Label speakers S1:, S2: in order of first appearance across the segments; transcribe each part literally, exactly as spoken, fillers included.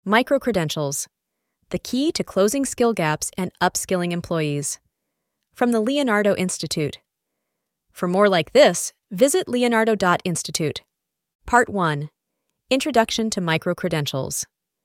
S1: Microcredentials, the key to closing skill gaps and upskilling employees. From the Leonardo Institute. For more like this, visit leonardo dot institute. Part one. Introduction to Microcredentials.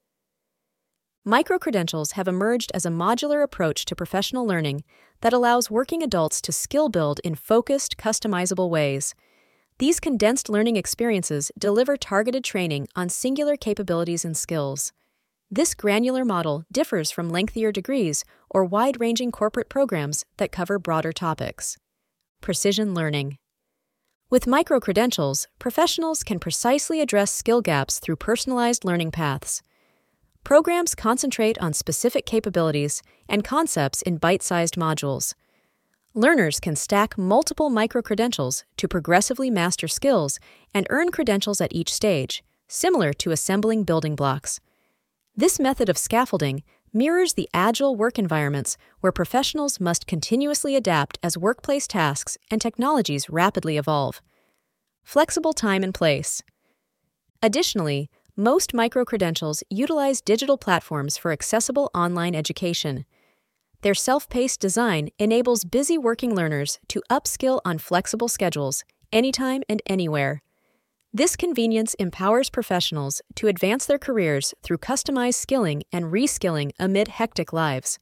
S1: Microcredentials have emerged as a modular approach to professional learning that allows working adults to skill build in focused, customizable ways. These condensed learning experiences deliver targeted training on singular capabilities and skills. This granular model differs from lengthier degrees or wide-ranging corporate programs that cover broader topics. Precision learning. With microcredentials, professionals can precisely address skill gaps through personalized learning paths. Programs concentrate on specific capabilities and concepts in bite-sized modules. Learners can stack multiple microcredentials to progressively master skills and earn credentials at each stage, similar to assembling building blocks. This method of scaffolding mirrors the agile work environments where professionals must continuously adapt as workplace tasks and technologies rapidly evolve. Flexible time and place. Additionally, most microcredentials utilize digital platforms for accessible online education. Their self-paced design enables busy working learners to upskill on flexible schedules, anytime and anywhere. This convenience empowers professionals to advance their careers through customized skilling and reskilling amid hectic lives.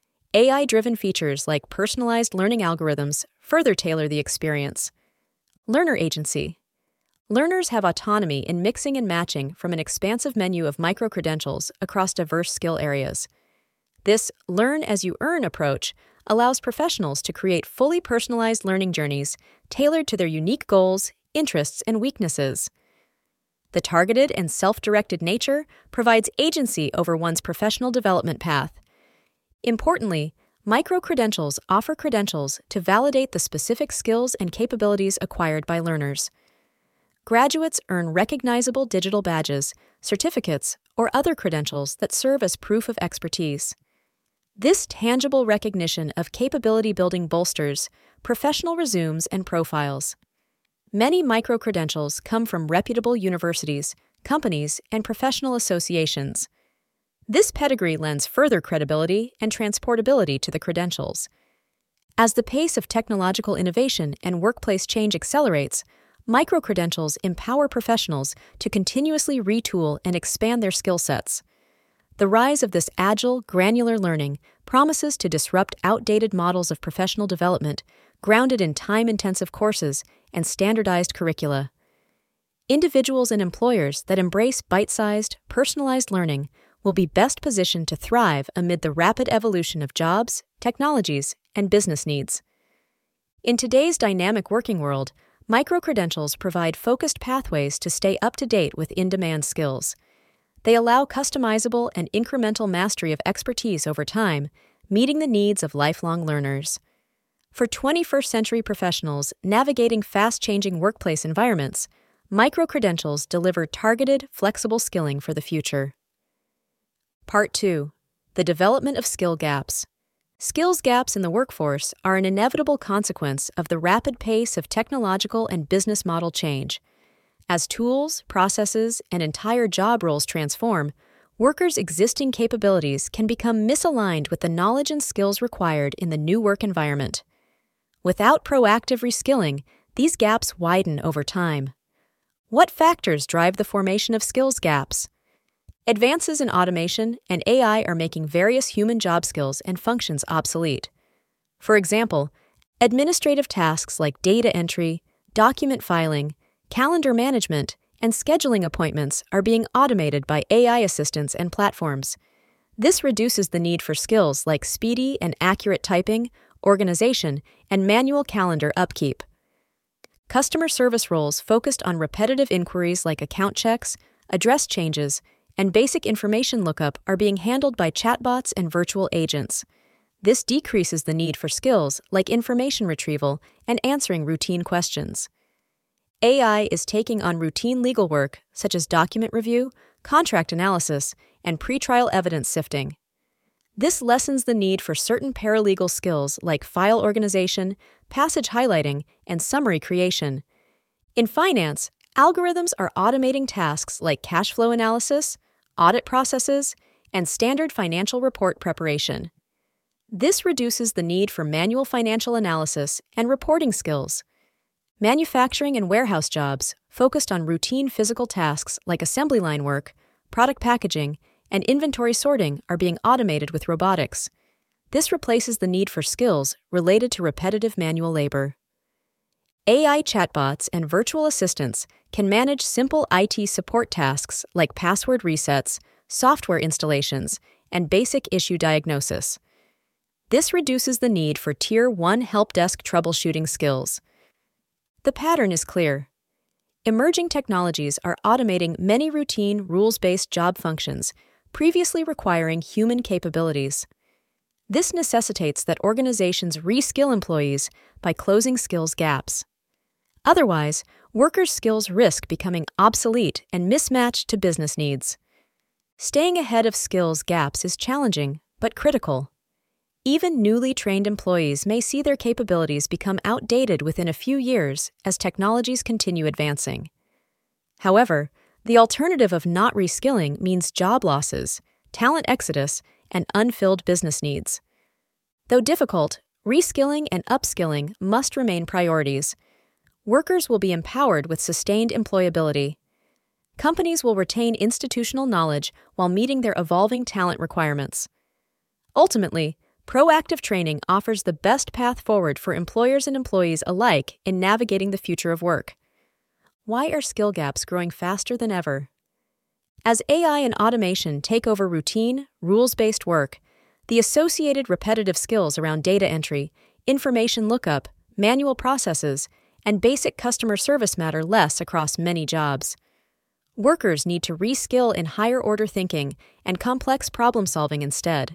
S1: A I-driven features like personalized learning algorithms further tailor the experience. Learner agency. Learners have autonomy in mixing and matching from an expansive menu of microcredentials across diverse skill areas. This learn-as-you-earn approach allows professionals to create fully personalized learning journeys tailored to their unique goals, interests, and weaknesses. The targeted and self-directed nature provides agency over one's professional development path. Importantly, microcredentials offer credentials to validate the specific skills and capabilities acquired by learners. Graduates earn recognizable digital badges, certificates, or other credentials that serve as proof of expertise. This tangible recognition of capability building bolsters professional resumes and profiles. Many microcredentials come from reputable universities, companies, and professional associations. This pedigree lends further credibility and transportability to the credentials. As the pace of technological innovation and workplace change accelerates, microcredentials empower professionals to continuously retool and expand their skill sets. The rise of this agile, granular learning promises to disrupt outdated models of professional development grounded in time-intensive courses and standardized curricula. Individuals and employers that embrace bite-sized, personalized learning will be best positioned to thrive amid the rapid evolution of jobs, technologies, and business needs. In today's dynamic working world, microcredentials provide focused pathways to stay up to date with in-demand skills. They allow customizable and incremental mastery of expertise over time, meeting the needs of lifelong learners. For twenty-first century professionals navigating fast-changing workplace environments, microcredentials deliver targeted, flexible skilling for the future. Part two. The development of skill gaps. Skills gaps in the workforce are an inevitable consequence of the rapid pace of technological and business model change. As tools, processes, and entire job roles transform, workers' existing capabilities can become misaligned with the knowledge and skills required in the new work environment. Without proactive reskilling, these gaps widen over time. What factors drive the formation of skills gaps? Advances in automation and A I are making various human job skills and functions obsolete. For example, administrative tasks like data entry, document filing, calendar management, and scheduling appointments are being automated by A I assistants and platforms. This reduces the need for skills like speedy and accurate typing, organization, and manual calendar upkeep. Customer service roles focused on repetitive inquiries like account checks, address changes, and basic information lookup are being handled by chatbots and virtual agents. This decreases the need for skills like information retrieval and answering routine questions. A I is taking on routine legal work such as document review, contract analysis, and pretrial evidence sifting. This lessens the need for certain paralegal skills like file organization, passage highlighting, and summary creation. In finance, algorithms are automating tasks like cash flow analysis, audit processes, and standard financial report preparation. This reduces the need for manual financial analysis and reporting skills. Manufacturing and warehouse jobs focused on routine physical tasks like assembly line work, product packaging, and inventory sorting are being automated with robotics. This replaces the need for skills related to repetitive manual labor. A I chatbots and virtual assistants can manage simple I T support tasks like password resets, software installations, and basic issue diagnosis. This reduces the need for Tier one help desk troubleshooting skills. The pattern is clear. Emerging technologies are automating many routine, rules-based job functions previously requiring human capabilities. This necessitates that organizations reskill employees by closing skills gaps. Otherwise, workers' skills risk becoming obsolete and mismatched to business needs. Staying ahead of skills gaps is challenging, but critical. Even newly trained employees may see their capabilities become outdated within a few years as technologies continue advancing. However, the alternative of not reskilling means job losses, talent exodus, and unfilled business needs. Though difficult, reskilling and upskilling must remain priorities. Workers will be empowered with sustained employability. Companies will retain institutional knowledge while meeting their evolving talent requirements. Ultimately, proactive training offers the best path forward for employers and employees alike in navigating the future of work. Why are skill gaps growing faster than ever? As A I and automation take over routine, rules-based work, the associated repetitive skills around data entry, information lookup, manual processes, and basic customer service matter less across many jobs. Workers need to reskill in higher-order thinking and complex problem-solving instead.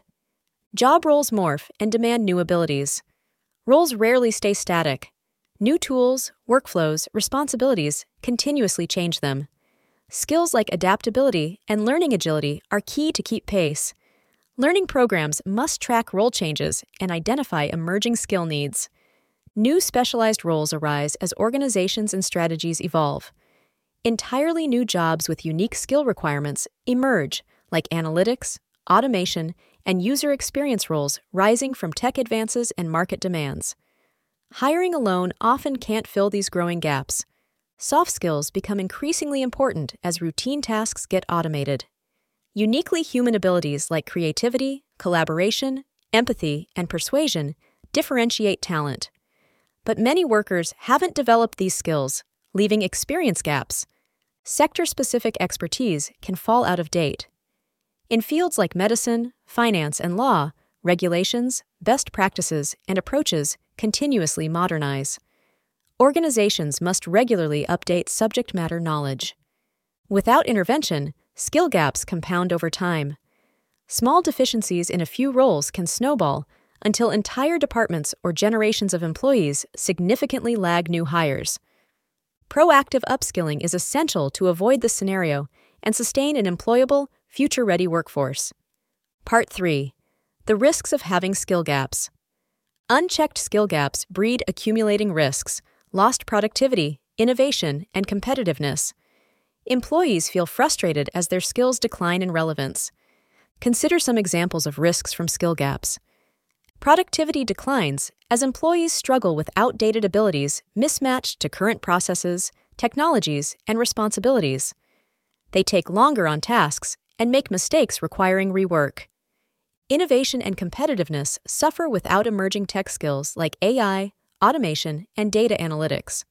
S1: Job roles morph and demand new abilities. Roles rarely stay static. New tools, workflows, responsibilities continuously change them. Skills like adaptability and learning agility are key to keep pace. Learning programs must track role changes and identify emerging skill needs. New specialized roles arise as organizations and strategies evolve. Entirely new jobs with unique skill requirements emerge, like analytics, automation, and user experience roles rising from tech advances and market demands. Hiring alone often can't fill these growing gaps. Soft skills become increasingly important as routine tasks get automated. Uniquely human abilities like creativity, collaboration, empathy, and persuasion differentiate talent. But many workers haven't developed these skills, leaving experience gaps. Sector-specific expertise can fall out of date. In fields like medicine, finance, and law, regulations, best practices, and approaches continuously modernize. Organizations must regularly update subject matter knowledge. Without intervention, skill gaps compound over time. Small deficiencies in a few roles can snowball until entire departments or generations of employees significantly lag new hires. Proactive upskilling is essential to avoid this scenario and sustain an employable, future-ready workforce. Part three. The risks of having skill gaps. Unchecked skill gaps breed accumulating risks, lost productivity, innovation, and competitiveness. Employees feel frustrated as their skills decline in relevance. Consider some examples of risks from skill gaps. Productivity declines as employees struggle with outdated abilities mismatched to current processes, technologies, and responsibilities. They take longer on tasks and make mistakes requiring rework. Innovation and competitiveness suffer without emerging tech skills like A I, automation, and data analytics.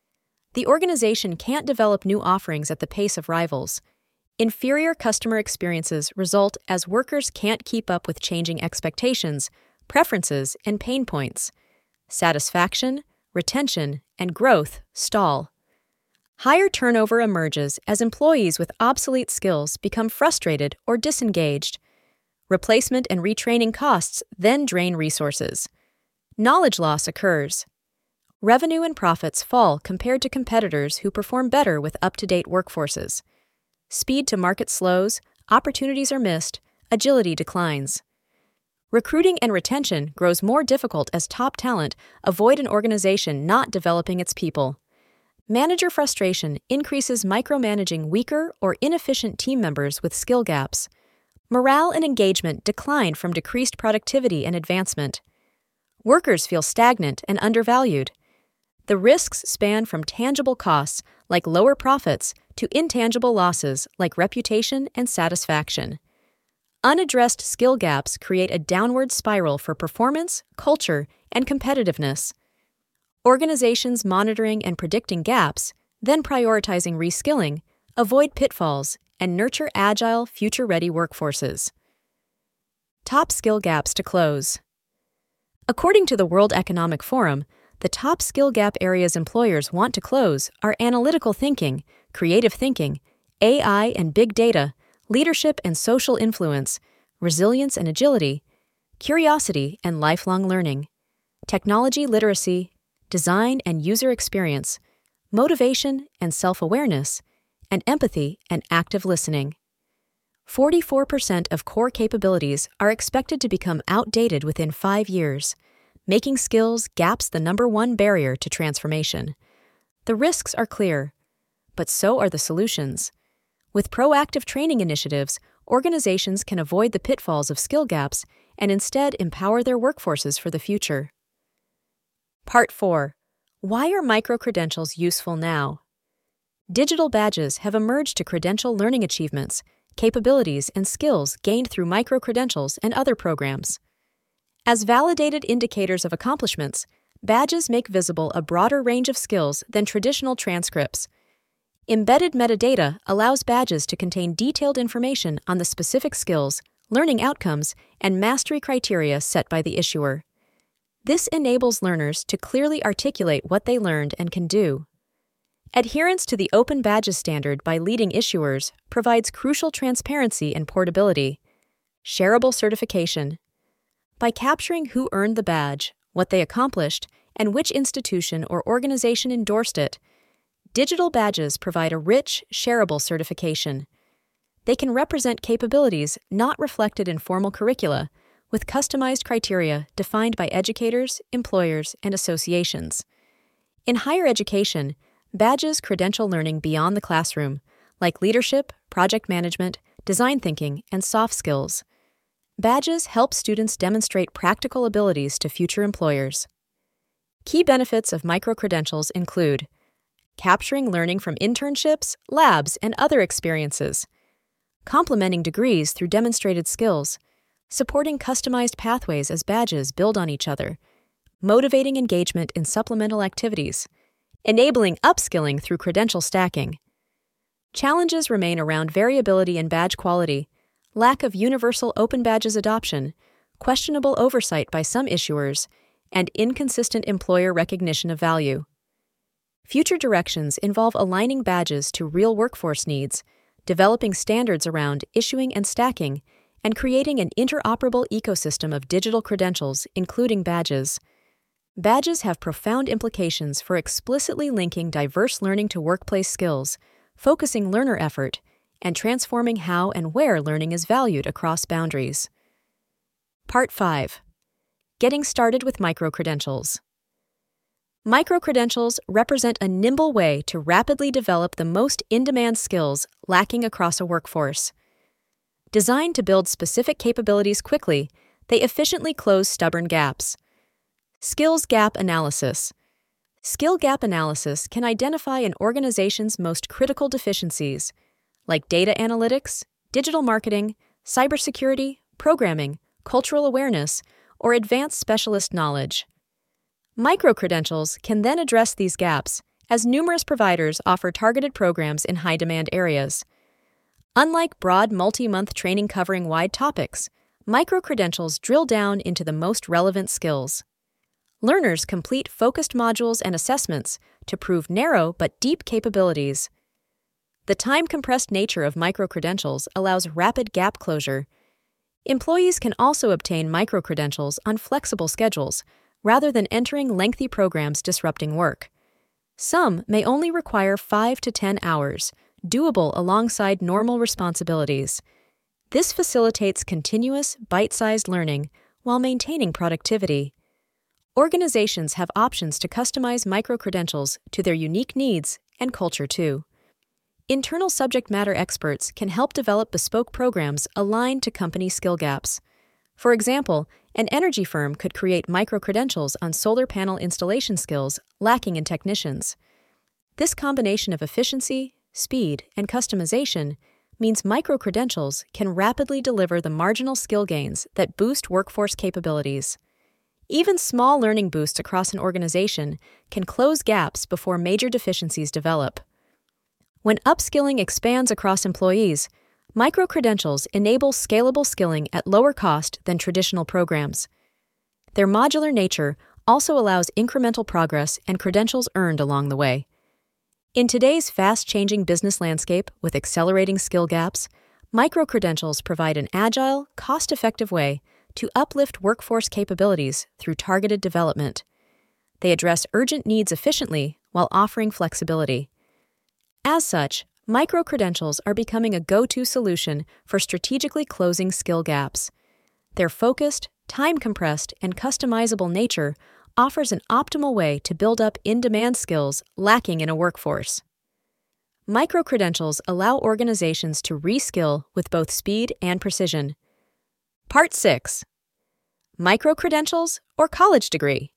S1: The organization can't develop new offerings at the pace of rivals. Inferior customer experiences result as workers can't keep up with changing expectations, preferences, and pain points. Satisfaction, retention, and growth stall. Higher turnover emerges as employees with obsolete skills become frustrated or disengaged. Replacement and retraining costs then drain resources. Knowledge loss occurs. Revenue and profits fall compared to competitors who perform better with up-to-date workforces. Speed to market slows, opportunities are missed, agility declines. Recruiting and retention grows more difficult as top talent avoid an organization not developing its people. Manager frustration increases micromanaging weaker or inefficient team members with skill gaps. Morale and engagement decline from decreased productivity and advancement. Workers feel stagnant and undervalued. The risks span from tangible costs, like lower profits, to intangible losses, like reputation and satisfaction. Unaddressed skill gaps create a downward spiral for performance, culture, and competitiveness. Organizations monitoring and predicting gaps, then prioritizing reskilling, avoid pitfalls, and nurture agile, future-ready workforces. Top skill gaps to close. According to the World Economic Forum, the top skill gap areas employers want to close are analytical thinking, creative thinking, A I and big data, leadership and social influence, resilience and agility, curiosity and lifelong learning, technology literacy, design and user experience, motivation and self-awareness, and empathy and active listening. forty-four percent of core capabilities are expected to become outdated within five years, making skills gaps the number one barrier to transformation. The risks are clear, but so are the solutions. With proactive training initiatives, organizations can avoid the pitfalls of skill gaps and instead empower their workforces for the future. Part four. Why are micro-credentials useful now? Digital badges have emerged to credential learning achievements, capabilities, and skills gained through micro-credentials and other programs. As validated indicators of accomplishments, badges make visible a broader range of skills than traditional transcripts. Embedded metadata allows badges to contain detailed information on the specific skills, learning outcomes, and mastery criteria set by the issuer. This enables learners to clearly articulate what they learned and can do. Adherence to the Open Badges standard by leading issuers provides crucial transparency and portability. Shareable certification. By capturing who earned the badge, what they accomplished, and which institution or organization endorsed it, digital badges provide a rich, shareable certification. They can represent capabilities not reflected in formal curricula, with customized criteria defined by educators, employers, and associations. In higher education, badges credential learning beyond the classroom, like leadership, project management, design thinking, and soft skills. Badges help students demonstrate practical abilities to future employers. Key benefits of micro-credentials include capturing learning from internships, labs, and other experiences, complementing degrees through demonstrated skills, supporting customized pathways as badges build on each other, motivating engagement in supplemental activities, enabling upskilling through credential stacking. Challenges remain around variability in badge quality, lack of universal open badges adoption, questionable oversight by some issuers, and inconsistent employer recognition of value. Future directions involve aligning badges to real workforce needs, developing standards around issuing and stacking, and creating an interoperable ecosystem of digital credentials, including badges. Badges have profound implications for explicitly linking diverse learning to workplace skills, focusing learner effort, and transforming how and where learning is valued across boundaries. Part five. Getting started with micro-credentials. Micro-credentials represent a nimble way to rapidly develop the most in-demand skills lacking across a workforce. Designed to build specific capabilities quickly, they efficiently close stubborn gaps. Skills gap analysis. Skill gap analysis can identify an organization's most critical deficiencies, like data analytics, digital marketing, cybersecurity, programming, cultural awareness, or advanced specialist knowledge. Micro-credentials can then address these gaps, as numerous providers offer targeted programs in high-demand areas. Unlike broad multi-month training covering wide topics, micro-credentials drill down into the most relevant skills. Learners complete focused modules and assessments to prove narrow but deep capabilities. The time-compressed nature of micro-credentials allows rapid gap closure. Employees can also obtain micro-credentials on flexible schedules, rather than entering lengthy programs disrupting work. Some may only require five to ten hours, doable alongside normal responsibilities. This facilitates continuous, bite-sized learning while maintaining productivity. organizations have options to customize micro-credentials to their unique needs and culture too. Internal subject matter experts can help develop bespoke programs aligned to company skill gaps. For example, an energy firm could create micro-credentials on solar panel installation skills lacking in technicians. This combination of efficiency, speed, and customization means micro-credentials can rapidly deliver the marginal skill gains that boost workforce capabilities. Even small learning boosts across an organization can close gaps before major deficiencies develop. When upskilling expands across employees, micro-credentials enable scalable skilling at lower cost than traditional programs. Their modular nature also allows incremental progress and credentials earned along the way. In today's fast-changing business landscape with accelerating skill gaps, micro-credentials provide an agile, cost-effective way to uplift workforce capabilities through targeted development. They address urgent needs efficiently while offering flexibility. As such, micro-credentials are becoming a go-to solution for strategically closing skill gaps. Their focused, time-compressed, and customizable nature offers an optimal way to build up in-demand skills lacking in a workforce. Micro-credentials allow organizations to reskill with both speed and precision. Part six. Micro-credentials or college degree?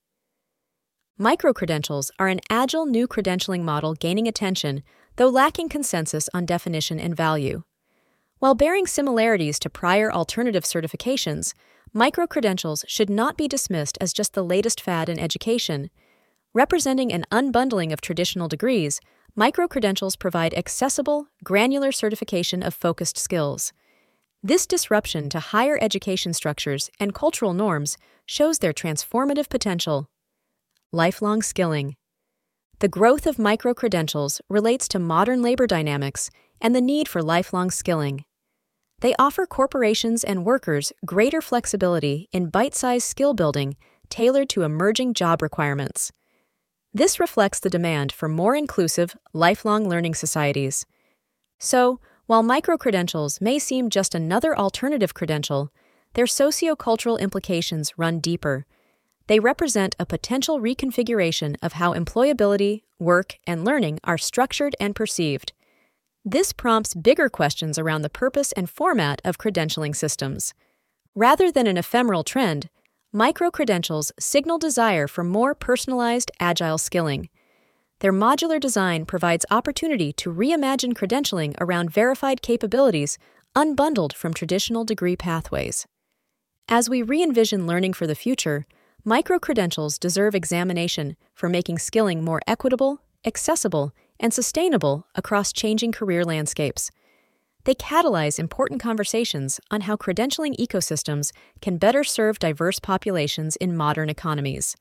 S1: Micro-credentials are an agile new credentialing model gaining attention, though lacking consensus on definition and value. While bearing similarities to prior alternative certifications, micro-credentials should not be dismissed as just the latest fad in education. Representing an unbundling of traditional degrees, micro-credentials provide accessible, granular certification of focused skills. This disruption to higher education structures and cultural norms shows their transformative potential. Lifelong skilling. The growth of micro-credentials relates to modern labor dynamics and the need for lifelong skilling. They offer corporations and workers greater flexibility in bite-sized skill building tailored to emerging job requirements. This reflects the demand for more inclusive, lifelong learning societies. So, while micro-credentials may seem just another alternative credential, their socio-cultural implications run deeper. They represent a potential reconfiguration of how employability, work, and learning are structured and perceived. This prompts bigger questions around the purpose and format of credentialing systems. Rather than an ephemeral trend, micro-credentials signal desire for more personalized, agile skilling. Their modular design provides opportunity to reimagine credentialing around verified capabilities unbundled from traditional degree pathways. As we re-envision learning for the future, micro-credentials deserve examination for making skilling more equitable, accessible, and sustainable across changing career landscapes. They catalyze important conversations on how credentialing ecosystems can better serve diverse populations in modern economies.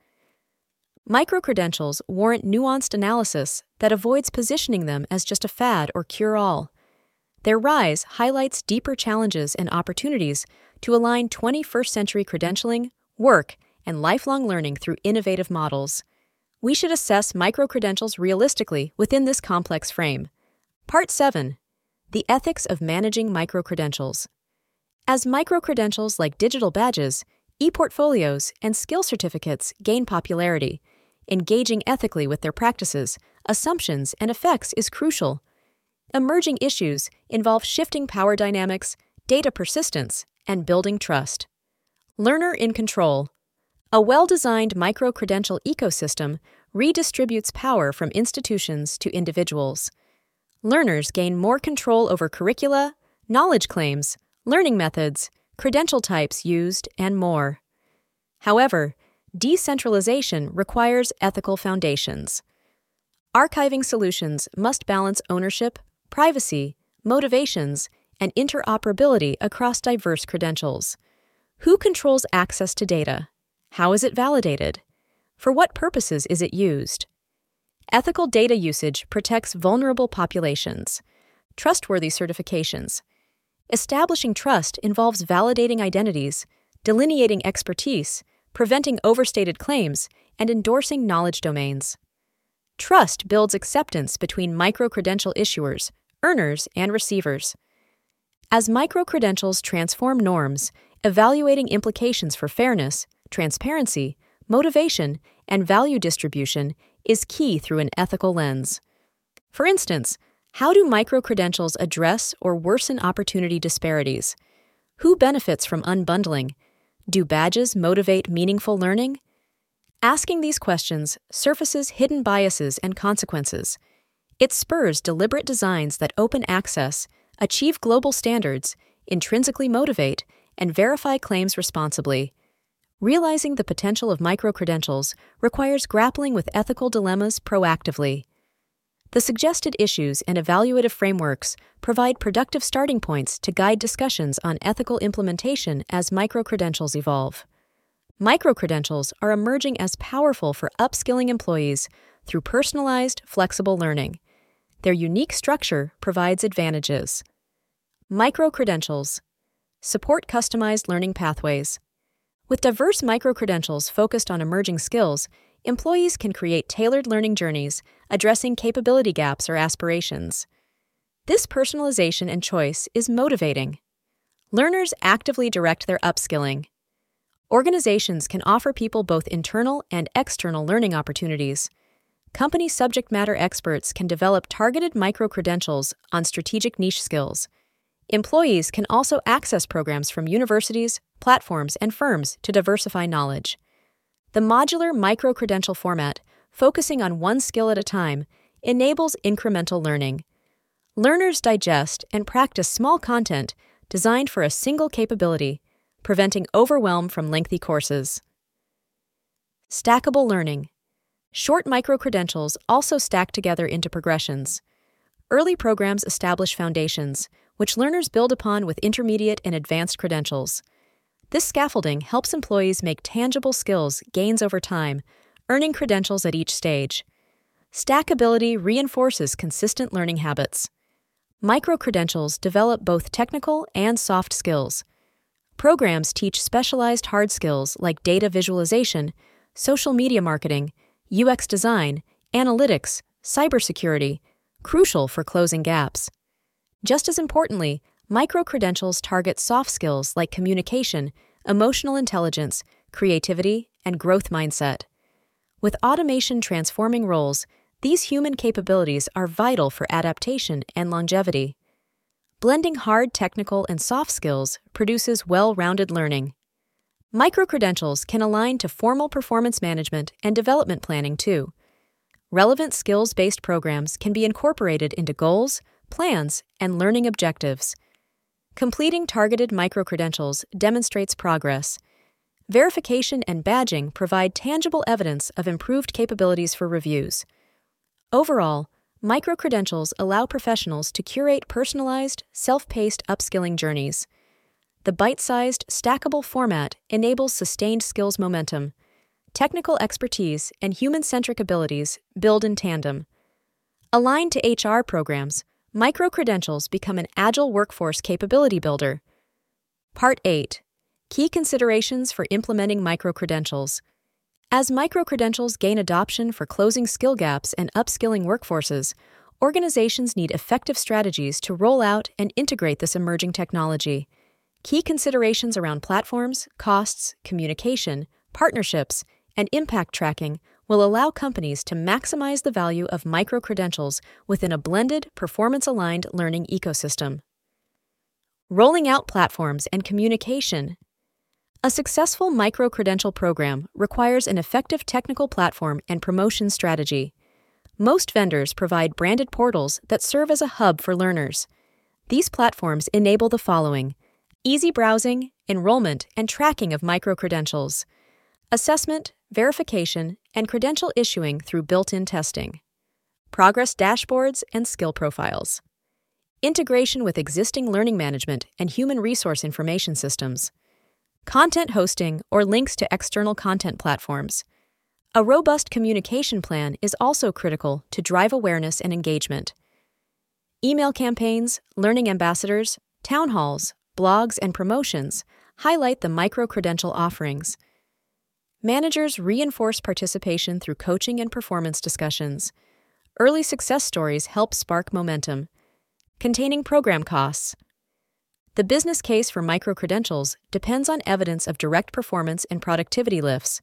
S1: Micro-credentials warrant nuanced analysis that avoids positioning them as just a fad or cure-all. Their rise highlights deeper challenges and opportunities to align twenty-first century credentialing, work, and lifelong learning through innovative models. We should assess micro-credentials realistically within this complex frame. Part seven. The ethics of managing micro-credentials. As micro-credentials like digital badges, e-portfolios, and skill certificates gain popularity, engaging ethically with their practices, assumptions, and effects is crucial. Emerging issues involve shifting power dynamics, data persistence, and building trust. Learner in control. A well-designed micro-credential ecosystem redistributes power from institutions to individuals. Learners gain more control over curricula, knowledge claims, learning methods, credential types used, and more. However, decentralization requires ethical foundations. Archiving solutions must balance ownership, privacy, motivations, and interoperability across diverse credentials. Who controls access to data? How is it validated? For what purposes is it used? Ethical data usage protects vulnerable populations. Trustworthy certifications. Establishing trust involves validating identities, delineating expertise, preventing overstated claims, and endorsing knowledge domains. Trust builds acceptance between micro-credential issuers, earners, and receivers. As micro-credentials transform norms, evaluating implications for fairness, transparency, motivation, and value distribution is key through an ethical lens. For instance, how do micro-credentials address or worsen opportunity disparities? Who benefits from unbundling? Do badges motivate meaningful learning? Asking these questions surfaces hidden biases and consequences. It spurs deliberate designs that open access, achieve global standards, intrinsically motivate, and verify claims responsibly. Realizing the potential of micro-credentials requires grappling with ethical dilemmas proactively. The suggested issues and evaluative frameworks provide productive starting points to guide discussions on ethical implementation as micro-credentials evolve. Micro-credentials are emerging as powerful for upskilling employees through personalized, flexible learning. Their unique structure provides advantages. Micro-credentials support customized learning pathways. With diverse micro-credentials focused on emerging skills, employees can create tailored learning journeys addressing capability gaps or aspirations. This personalization and choice is motivating. Learners actively direct their upskilling. Organizations can offer people both internal and external learning opportunities. Company subject matter experts can develop targeted micro-credentials on strategic niche skills. Employees can also access programs from universities, platforms, and firms to diversify knowledge. The modular micro-credential format, focusing on one skill at a time, enables incremental learning. Learners digest and practice small content designed for a single capability, preventing overwhelm from lengthy courses. Stackable learning. Short micro-credentials also stack together into progressions. Early programs establish foundations, which learners build upon with intermediate and advanced credentials. This scaffolding helps employees make tangible skills gains over time, earning credentials at each stage. Stackability reinforces consistent learning habits. Micro-credentials develop both technical and soft skills. Programs teach specialized hard skills like data visualization, social media marketing, U X design, analytics, cybersecurity, crucial for closing gaps. Just as importantly, micro-credentials target soft skills like communication, emotional intelligence, creativity, and growth mindset. With automation transforming roles, these human capabilities are vital for adaptation and longevity. Blending hard technical and soft skills produces well-rounded learning. Micro-credentials can align to formal performance management and development planning too. Relevant skills-based programs can be incorporated into goals, plans, and learning objectives. Completing targeted micro-credentials demonstrates progress. Verification and badging provide tangible evidence of improved capabilities for reviews. Overall, micro-credentials allow professionals to curate personalized, self-paced upskilling journeys. The bite-sized, stackable format enables sustained skills momentum. Technical expertise and human-centric abilities build in tandem. Aligned to H R programs, micro-credentials become an agile workforce capability builder. Part eight. Key considerations for implementing micro-credentials. As micro-credentials gain adoption for closing skill gaps and upskilling workforces, organizations need effective strategies to roll out and integrate this emerging technology. Key considerations around platforms, costs, communication, partnerships, and impact tracking will allow companies to maximize the value of micro-credentials within a blended, performance-aligned learning ecosystem. Rolling out platforms and communication. A successful micro-credential program requires an effective technical platform and promotion strategy. Most vendors provide branded portals that serve as a hub for learners. These platforms enable the following: easy browsing, enrollment, and tracking of micro-credentials, assessment, verification, and credential issuing through built-in testing, progress dashboards and skill profiles, integration with existing learning management and human resource information systems, content hosting or links to external content platforms. A robust communication plan is also critical to drive awareness and engagement. Email campaigns, learning ambassadors, town halls, blogs, and promotions highlight the micro-credential offerings. Managers reinforce participation through coaching and performance discussions. Early success stories help spark momentum. Containing program costs. The business case for micro-credentials depends on evidence of direct performance and productivity lifts.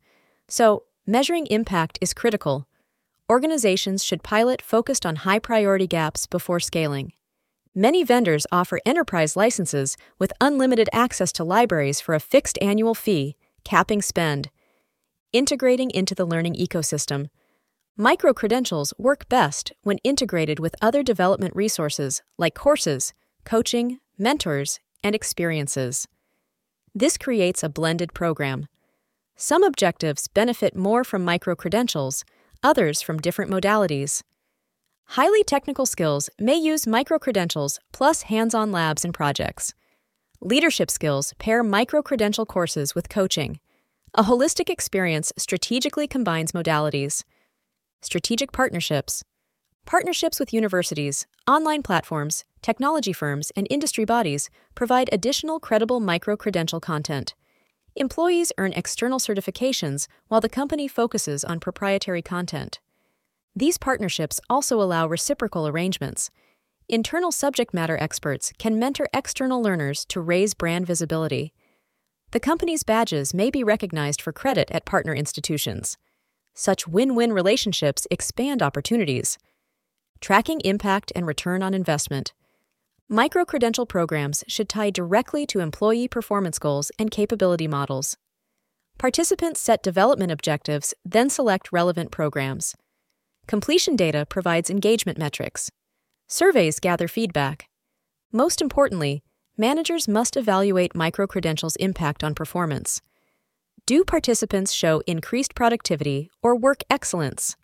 S1: So, measuring impact is critical. Organizations should pilot focused on high-priority gaps before scaling. Many vendors offer enterprise licenses with unlimited access to libraries for a fixed annual fee, capping spend. Integrating into the learning ecosystem. Micro-credentials work best when integrated with other development resources like courses, coaching, mentors, and experiences. This creates a blended program. Some objectives benefit more from micro-credentials, others from different modalities. Highly technical skills may use micro-credentials plus hands-on labs and projects. Leadership skills pair micro-credential courses with coaching. A holistic experience strategically combines modalities. Strategic partnerships. Partnerships with universities, online platforms, technology firms, and industry bodies provide additional credible micro-credential content. Employees earn external certifications while the company focuses on proprietary content. These partnerships also allow reciprocal arrangements. Internal subject matter experts can mentor external learners to raise brand visibility. The company's badges may be recognized for credit at partner institutions. Such win-win relationships expand opportunities. Tracking impact and return on investment. Micro-credential programs should tie directly to employee performance goals and capability models. Participants set development objectives, then select relevant programs. Completion data provides engagement metrics. Surveys gather feedback. Most importantly, managers must evaluate micro-credentials' impact on performance. Do participants show increased productivity or work excellence?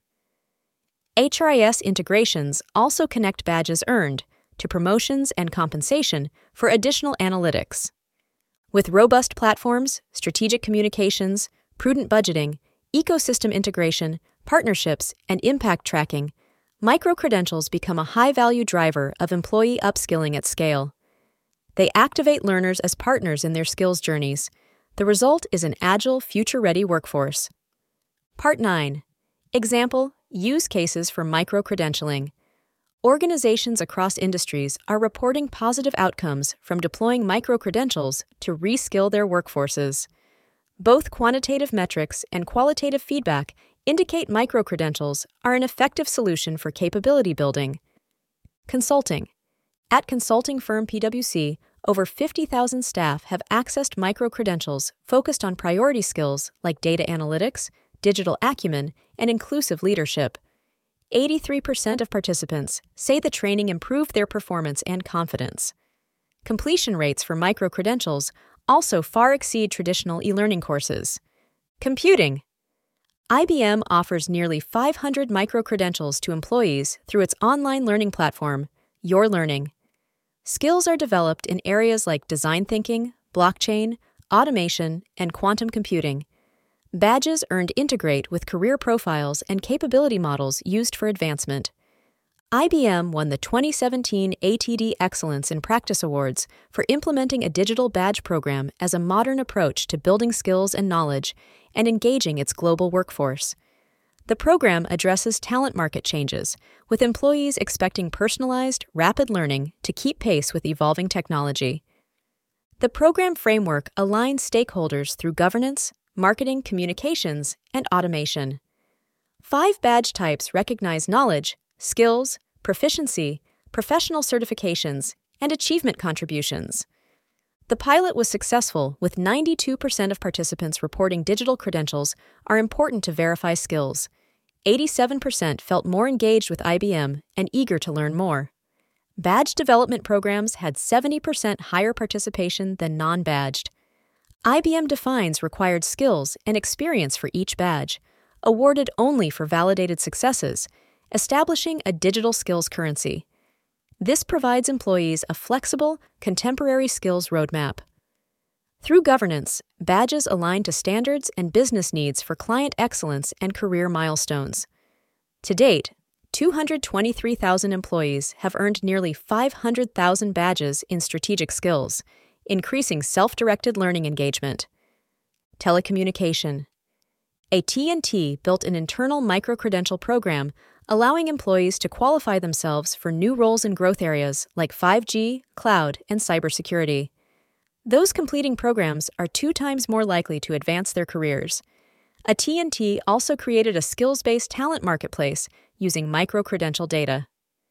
S1: H R I S integrations also connect badges earned to promotions and compensation for additional analytics. With robust platforms, strategic communications, prudent budgeting, ecosystem integration, partnerships, and impact tracking, micro-credentials become a high-value driver of employee upskilling at scale. They activate learners as partners in their skills journeys. The result is an agile, future-ready workforce. Part nine. Example, use cases for micro-credentialing. Organizations across industries are reporting positive outcomes from deploying micro-credentials to reskill their workforces. Both quantitative metrics and qualitative feedback indicate micro-credentials are an effective solution for capability building. Consulting. At consulting firm PwC, over fifty thousand staff have accessed micro-credentials focused on priority skills like data analytics, digital acumen, and inclusive leadership. eighty-three percent of participants say the training improved their performance and confidence. Completion rates for micro-credentials also far exceed traditional e-learning courses. Computing. I B M offers nearly five hundred micro-credentials to employees through its online learning platform, Your Learning. Skills are developed in areas like design thinking, blockchain, automation, and quantum computing. Badges earned integrate with career profiles and capability models used for advancement. I B M won the twenty seventeen A T D Excellence in Practice Awards for implementing a digital badge program as a modern approach to building skills and knowledge and engaging its global workforce. The program addresses talent market changes, with employees expecting personalized, rapid learning to keep pace with evolving technology. The program framework aligns stakeholders through governance, marketing, communications, and automation. Five badge types recognize knowledge, skills, proficiency, professional certifications, and achievement contributions. The pilot was successful, with ninety-two percent of participants reporting digital credentials are important to verify skills. eighty-seven percent felt more engaged with I B M and eager to learn more. Badge development programs had seventy percent higher participation than non-badged. I B M defines required skills and experience for each badge, awarded only for validated successes, establishing a digital skills currency. This provides employees a flexible, contemporary skills roadmap. Through governance, badges align to standards and business needs for client excellence and career milestones. To date, two hundred twenty-three thousand employees have earned nearly five hundred thousand badges in strategic skills, increasing self-directed learning engagement. Telecommunication. A T and T built an internal micro-credential program allowing employees to qualify themselves for new roles in growth areas like five G, cloud, and cybersecurity. Those completing programs are two times more likely to advance their careers. A T and T also created a skills-based talent marketplace using micro-credential data.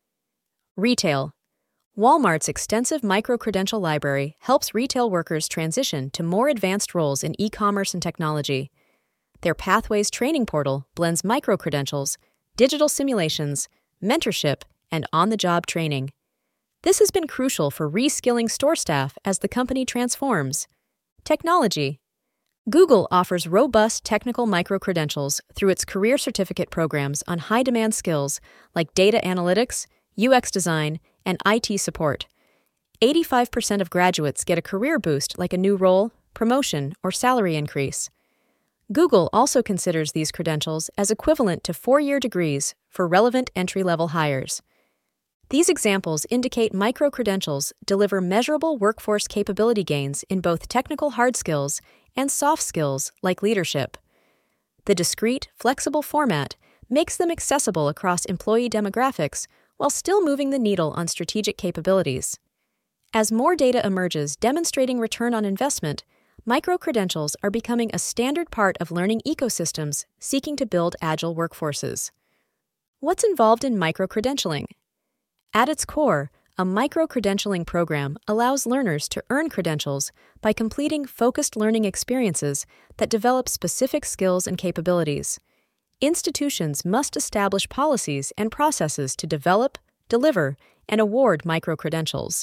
S1: Retail. Walmart's extensive micro-credential library helps retail workers transition to more advanced roles in e-commerce and technology. Their Pathways training portal blends micro-credentials, digital simulations, mentorship, and on-the-job training. This has been crucial for reskilling store staff as the company transforms. Technology. Google offers robust technical micro-credentials through its career certificate programs on high-demand skills like data analytics, U X design, and I T support. eighty-five percent of graduates get a career boost like a new role, promotion, or salary increase. Google also considers these credentials as equivalent to four-year degrees for relevant entry-level hires. These examples indicate micro-credentials deliver measurable workforce capability gains in both technical hard skills and soft skills like leadership. The discrete, flexible format makes them accessible across employee demographics while still moving the needle on strategic capabilities. As more data emerges demonstrating return on investment, micro-credentials are becoming a standard part of learning ecosystems seeking to build agile workforces. What's involved in micro-credentialing? At its core, a micro-credentialing program allows learners to earn credentials by completing focused learning experiences that develop specific skills and capabilities. Institutions must establish policies and processes to develop, deliver, and award micro-credentials.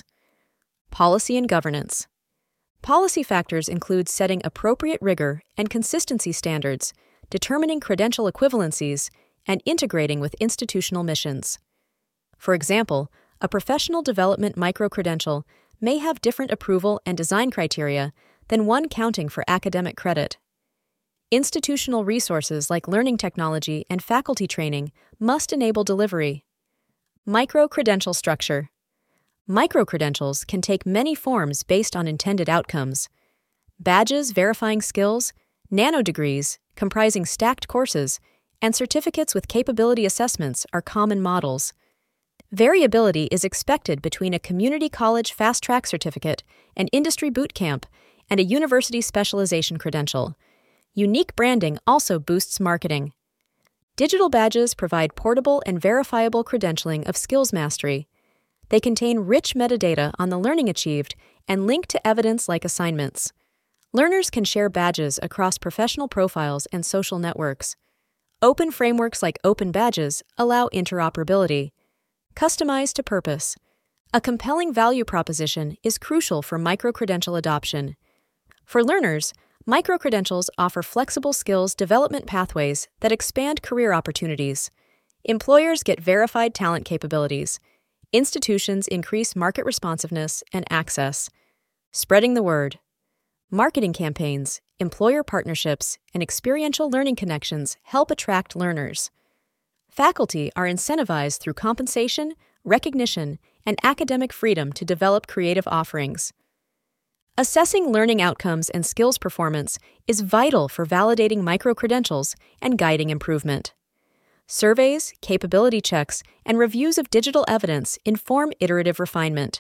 S1: Policy and governance. Policy factors include setting appropriate rigor and consistency standards, determining credential equivalencies, and integrating with institutional missions. For example, a professional development micro-credential may have different approval and design criteria than one counting for academic credit. Institutional resources like learning technology and faculty training must enable delivery. Micro-credential structure. Micro-credentials can take many forms based on intended outcomes. Badges verifying skills, nano-degrees comprising stacked courses, and certificates with capability assessments are common models. Variability is expected between a community college fast-track certificate, an industry boot camp, and a university specialization credential. Unique branding also boosts marketing. Digital badges provide portable and verifiable credentialing of skills mastery. They contain rich metadata on the learning achieved and link to evidence like assignments. Learners can share badges across professional profiles and social networks. Open frameworks like Open Badges allow interoperability. Customized to purpose. A compelling value proposition is crucial for micro-credential adoption. For learners, micro-credentials offer flexible skills development pathways that expand career opportunities. Employers get verified talent capabilities. Institutions increase market responsiveness and access. Spreading the word. Marketing campaigns, employer partnerships, and experiential learning connections help attract learners. Faculty are incentivized through compensation, recognition, and academic freedom to develop creative offerings. Assessing learning outcomes and skills performance is vital for validating micro-credentials and guiding improvement. Surveys, capability checks, and reviews of digital evidence inform iterative refinement.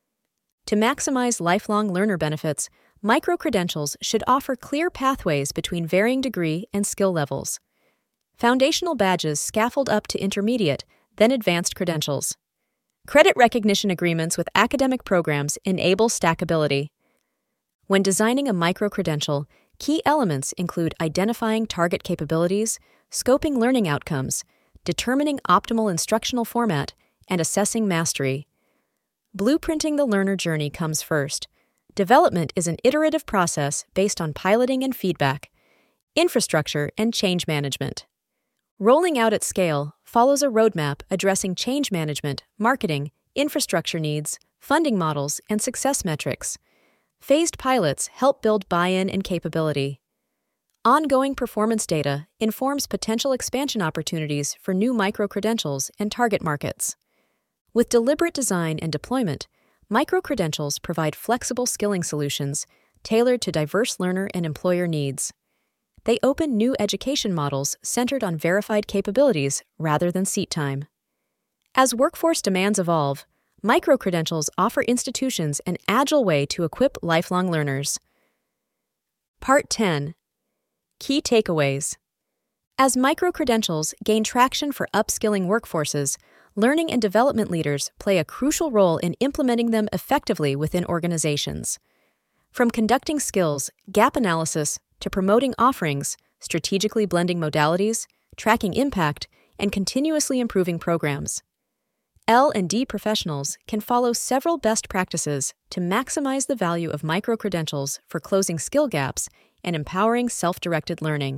S1: To maximize lifelong learner benefits, micro-credentials should offer clear pathways between varying degree and skill levels. Foundational badges scaffold up to intermediate, then advanced credentials. Credit recognition agreements with academic programs enable stackability. When designing a micro-credential, key elements include identifying target capabilities, scoping learning outcomes, determining optimal instructional format, and assessing mastery. Blueprinting the learner journey comes first. Development is an iterative process based on piloting and feedback, infrastructure, and change management. Rolling out at scale follows a roadmap addressing change management, marketing, infrastructure needs, funding models, and success metrics. Phased pilots help build buy-in and capability. Ongoing performance data informs potential expansion opportunities for new micro-credentials and target markets. With deliberate design and deployment, micro-credentials provide flexible skilling solutions tailored to diverse learner and employer needs. They open new education models centered on verified capabilities rather than seat time. As workforce demands evolve, micro-credentials offer institutions an agile way to equip lifelong learners. Part ten. Key takeaways. As micro-credentials gain traction for upskilling workforces, learning and development leaders play a crucial role in implementing them effectively within organizations. From conducting skills, gap analysis, to promoting offerings, strategically blending modalities, tracking impact, and continuously improving programs. L and D professionals can follow several best practices to maximize the value of micro-credentials for closing skill gaps and empowering self-directed learning.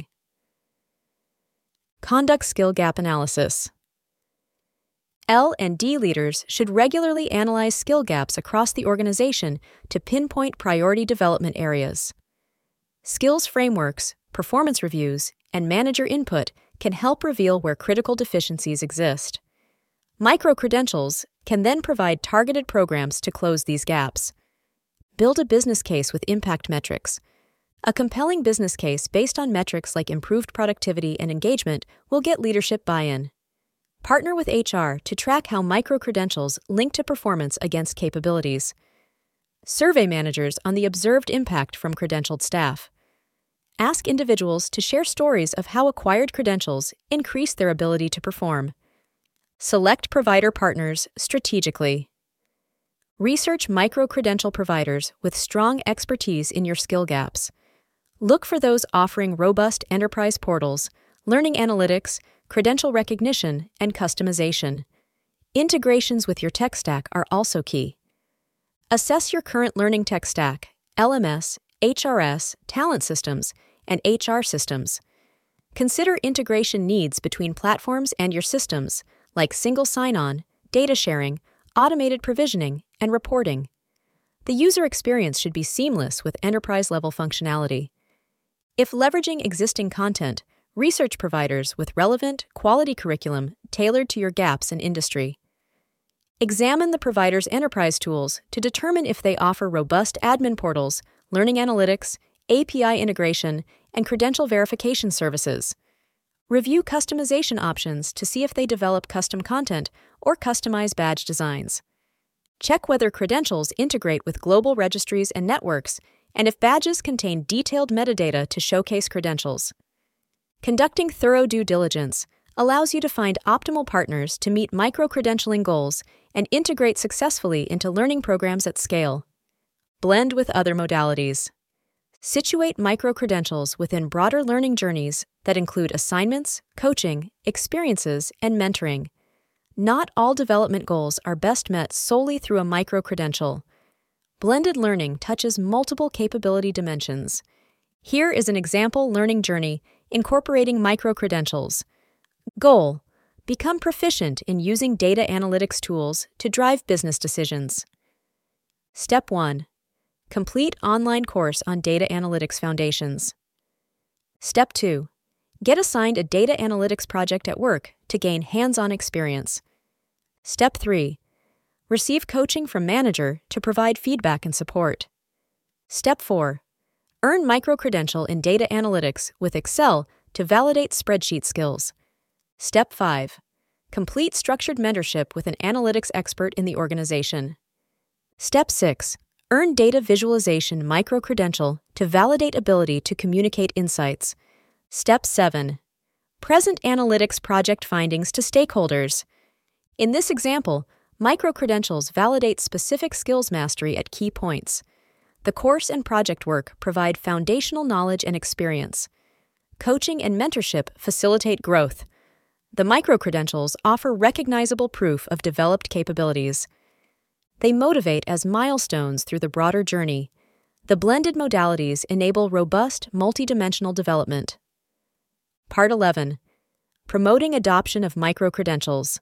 S1: Conduct skill gap analysis. L and D leaders should regularly analyze skill gaps across the organization to pinpoint priority development areas. Skills frameworks, performance reviews, and manager input can help reveal where critical deficiencies exist. Micro-credentials can then provide targeted programs to close these gaps. Build a business case with impact metrics. A compelling business case based on metrics like improved productivity and engagement will get leadership buy-in. Partner with H R to track how micro-credentials link to performance against capabilities. Survey managers on the observed impact from credentialed staff. Ask individuals to share stories of how acquired credentials increase their ability to perform. Select provider partners strategically. Research micro-credential providers with strong expertise in your skill gaps. Look for those offering robust enterprise portals, learning analytics, credential recognition, and customization. Integrations with your tech stack are also key. Assess your current learning tech stack, L M S, H R S, talent systems, and H R systems. Consider integration needs between platforms and your systems, like single sign-on, data sharing, automated provisioning, and reporting. The user experience should be seamless with enterprise-level functionality. If leveraging existing content, research providers with relevant, quality curriculum tailored to your gaps in industry. Examine the provider's enterprise tools to determine if they offer robust admin portals, learning analytics, A P I integration, and credential verification services. Review customization options to see if they develop custom content or customize badge designs. Check whether credentials integrate with global registries and networks, and if badges contain detailed metadata to showcase credentials. Conducting thorough due diligence allows you to find optimal partners to meet micro-credentialing goals and integrate successfully into learning programs at scale. Blend with other modalities. Situate micro-credentials within broader learning journeys that include assignments, coaching, experiences, and mentoring. Not all development goals are best met solely through a micro-credential. Blended learning touches multiple capability dimensions. Here is an example learning journey incorporating micro-credentials. Goal: become proficient in using data analytics tools to drive business decisions. Step one. Complete online course on data analytics foundations. Step two. Get assigned a data analytics project at work to gain hands-on experience. Step three. Receive coaching from manager to provide feedback and support. Step four. Earn micro-credential in data analytics with Excel to validate spreadsheet skills. Step five. Complete structured mentorship with an analytics expert in the organization. Step six. Earn data visualization micro-credential to validate ability to communicate insights. Step seven. Present analytics project findings to stakeholders. In this example, micro-credentials validate specific skills mastery at key points. The course and project work provide foundational knowledge and experience. Coaching and mentorship facilitate growth. The micro-credentials offer recognizable proof of developed capabilities. They motivate as milestones through the broader journey. The blended modalities enable robust, multidimensional development. Part eleven. Promoting adoption of micro-credentials.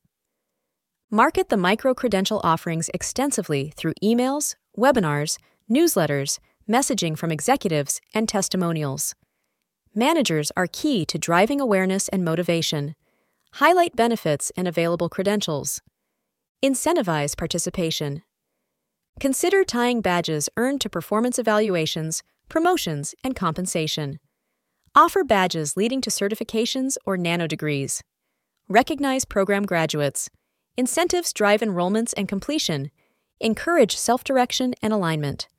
S1: Market the micro-credential offerings extensively through emails, webinars, newsletters, messaging from executives, and testimonials. Managers are key to driving awareness and motivation. Highlight benefits and available credentials. Incentivize participation. Consider tying badges earned to performance evaluations, promotions, and compensation. Offer badges leading to certifications or nanodegrees. Recognize program graduates. Incentives drive enrollments and completion. Encourage self-direction and alignment.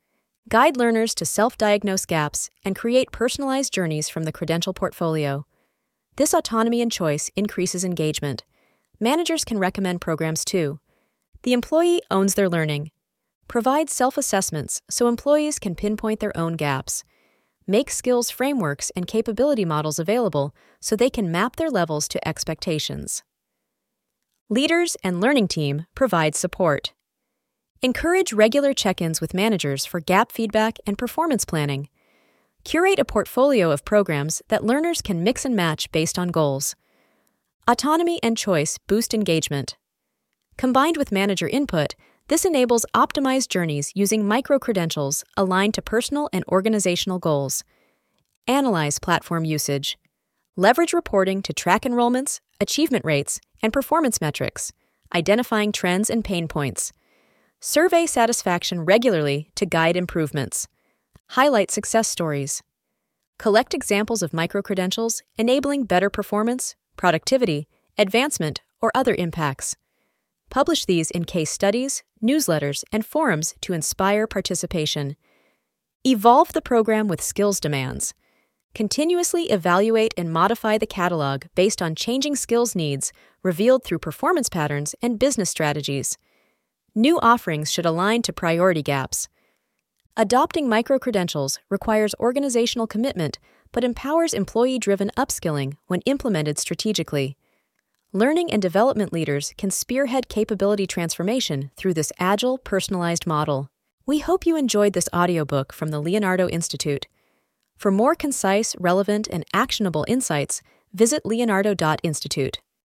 S1: Guide learners to self-diagnose gaps and create personalized journeys from the credential portfolio. This autonomy and choice increases engagement. Managers can recommend programs too. The employee owns their learning. Provide self-assessments so employees can pinpoint their own gaps. Make skills frameworks and capability models available so they can map their levels to expectations. Leaders and learning team provide support. Encourage regular check-ins with managers for gap feedback and performance planning. Curate a portfolio of programs that learners can mix and match based on goals. Autonomy and choice boost engagement. Combined with manager input, this enables optimized journeys using micro-credentials aligned to personal and organizational goals. Analyze platform usage. Leverage reporting to track enrollments, achievement rates, and performance metrics, identifying trends and pain points. Survey satisfaction regularly to guide improvements. Highlight success stories. Collect examples of micro-credentials enabling better performance, productivity, advancement, or other impacts. Publish these in case studies, newsletters, and forums to inspire participation. Evolve the program with skills demands. Continuously evaluate and modify the catalog based on changing skills needs revealed through performance patterns and business strategies. New offerings should align to priority gaps. Adopting micro-credentials requires organizational commitment but empowers employee-driven upskilling when implemented strategically. Learning and development leaders can spearhead capability transformation through this agile, personalized model. We hope you enjoyed this audiobook from the Leonardo Institute. For more concise, relevant, and actionable insights, visit leonardo dot institute.